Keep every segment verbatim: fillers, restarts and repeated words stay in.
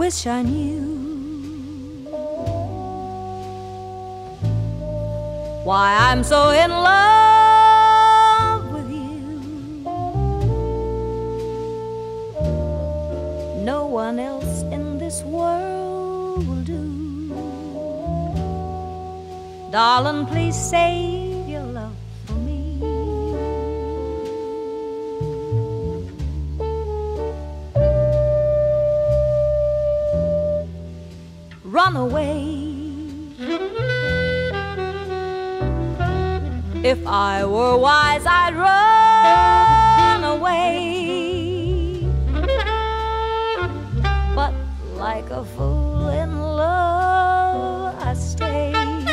wish I knew why I'm so in love with you. No one else in this world will do. Darling, please save your love for me. Run away. If I were wise, I'd run away. But like a fool in love, I stay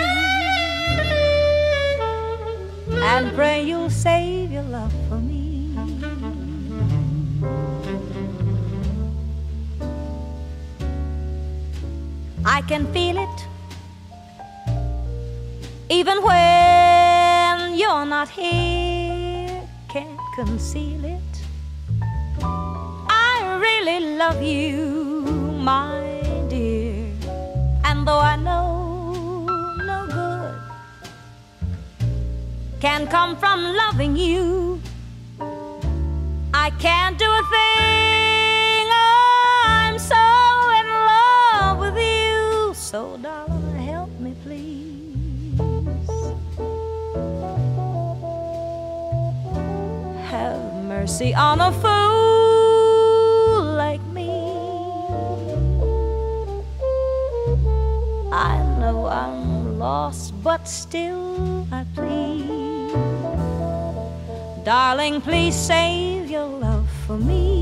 and pray you'll save your love for me. I can feel it even when you're not here, can't conceal it. I really love you, my dear, and though I know no good can come from loving you, I can't do a thing. I'm so in love with you. So darling, help me please. Have mercy on a fool like me. I know I'm lost, but still I plead. Darling, please save your love for me.